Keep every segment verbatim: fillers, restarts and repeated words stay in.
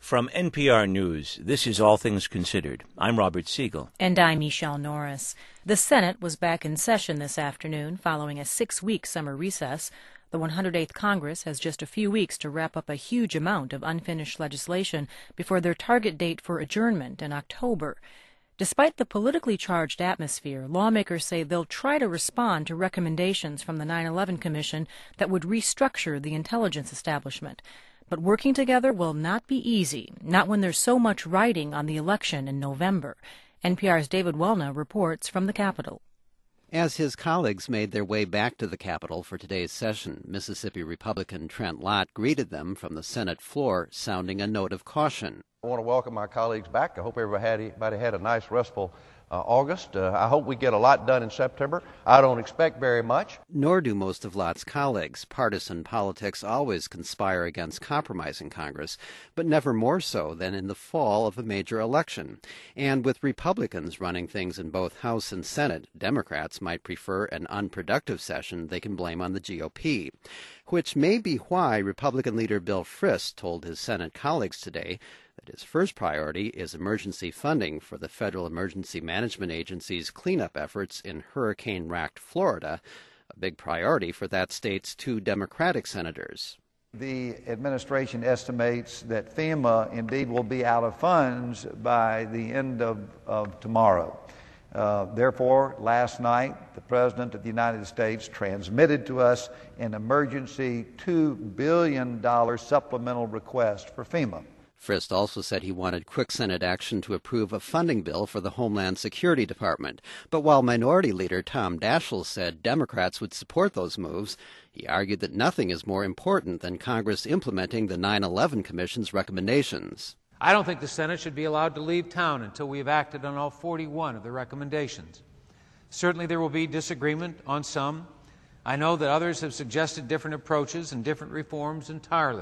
From N P R News, this is All Things Considered. I'm Robert Siegel. And I'm Michelle Norris. The Senate was back in session this afternoon following a six-week summer recess. The one hundred eighth Congress has just a few weeks to wrap up a huge amount of unfinished legislation before their target date for adjournment in October. Despite the politically charged atmosphere, lawmakers say they'll try to respond to recommendations from the nine eleven Commission that would restructure the intelligence establishment. But working together will not be easy, not when there's so much riding on the election in November. N P R's David Welna reports from the Capitol. As his colleagues made their way back to the Capitol for today's session, Mississippi Republican Trent Lott greeted them from the Senate floor, sounding a note of caution. I want to welcome my colleagues back. I hope everybody had, everybody had a nice, restful uh, August. Uh, I hope we get a lot done in September. I don't expect very much. Nor do most of Lott's colleagues. Partisan politics always conspire against compromising Congress, but never more so than in the fall of a major election. And with Republicans running things in both House and Senate, Democrats might prefer an unproductive session they can blame on the G O P. Which may be why Republican leader Bill Frist told his Senate colleagues today that his first priority is emergency funding for the Federal Emergency Management Agency's cleanup efforts in hurricane-racked Florida, a big priority for that state's two Democratic senators. The administration estimates that FEMA indeed will be out of funds by the end of, of tomorrow. Uh, therefore, last night, the President of the United States transmitted to us an emergency two billion dollars supplemental request for FEMA. Frist also said he wanted quick Senate action to approve a funding bill for the Homeland Security Department. But while Minority Leader Tom Daschle said Democrats would support those moves, he argued that nothing is more important than Congress implementing the nine eleven Commission's recommendations. I don't think the Senate should be allowed to leave town until we have acted on all forty-one of the recommendations. Certainly there will be disagreement on some. I know that others have suggested different approaches and different reforms entirely.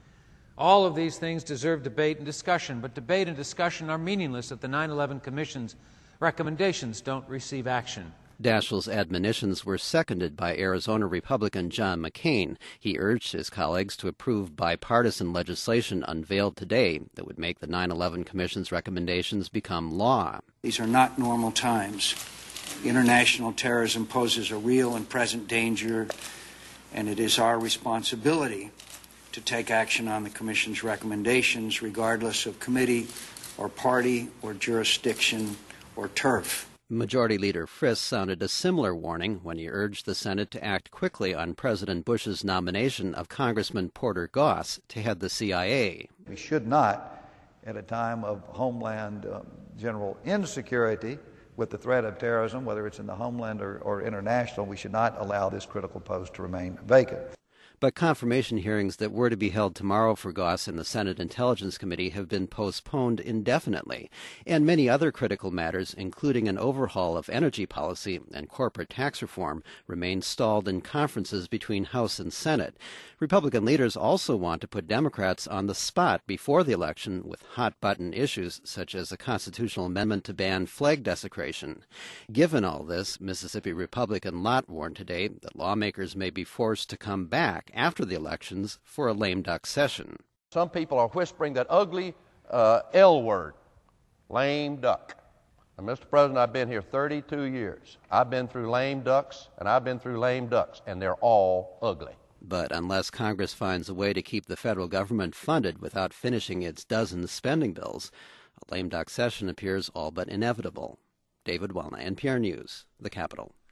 All of these things deserve debate and discussion, but debate and discussion are meaningless if the nine eleven Commission's recommendations don't receive action. Daschle's admonitions were seconded by Arizona Republican John McCain. He urged his colleagues to approve bipartisan legislation unveiled today that would make the nine eleven Commission's recommendations become law. These are not normal times. International terrorism poses a real and present danger, and it is our responsibility to take action on the Commission's recommendations, regardless of committee or party or jurisdiction or turf. Majority Leader Frist sounded a similar warning when he urged the Senate to act quickly on President Bush's nomination of Congressman Porter Goss to head the C I A. We should not, at a time of homeland uh, general insecurity with the threat of terrorism, whether it's in the homeland or, or international, we should not allow this critical post to remain vacant. But confirmation hearings that were to be held tomorrow for Goss in the Senate Intelligence Committee have been postponed indefinitely, and many other critical matters, including an overhaul of energy policy and corporate tax reform, remain stalled in conferences between House and Senate. Republican leaders also want to put Democrats on the spot before the election with hot-button issues such as a constitutional amendment to ban flag desecration. Given all this, Mississippi Republican Lott warned today that lawmakers may be forced to come back after the elections for a lame duck session. Some people are whispering that ugly uh, L word, lame duck. And Mister President, I've been here thirty-two years. I've been through lame ducks, and I've been through lame ducks, and they're all ugly. But unless Congress finds a way to keep the federal government funded without finishing its dozen spending bills, a lame duck session appears all but inevitable. David Welna, N P R News, the Capitol.